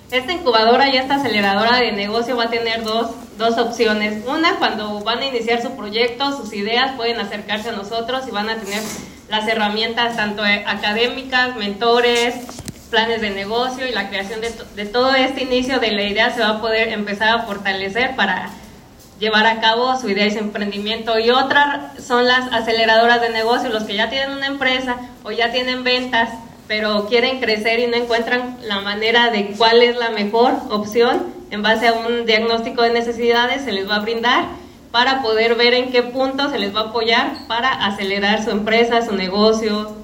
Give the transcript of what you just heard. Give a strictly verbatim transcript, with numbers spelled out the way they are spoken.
Esta incubadora y esta aceleradora de negocio va a tener dos, dos opciones. Una, cuando van a iniciar su proyecto, sus ideas, pueden acercarse a nosotros y van a tener las herramientas tanto académicas, mentores, planes de negocio y la creación de, de todo este inicio de la idea se va a poder empezar a fortalecer para llevar a cabo su idea y su emprendimiento. Y otra son las aceleradoras de negocio, los que ya tienen una empresa o ya tienen ventas, pero quieren crecer y no encuentran la manera de cuál es la mejor opción. En base a un diagnóstico de necesidades se les va a brindar para poder ver en qué punto se les va a apoyar para acelerar su empresa, su negocio,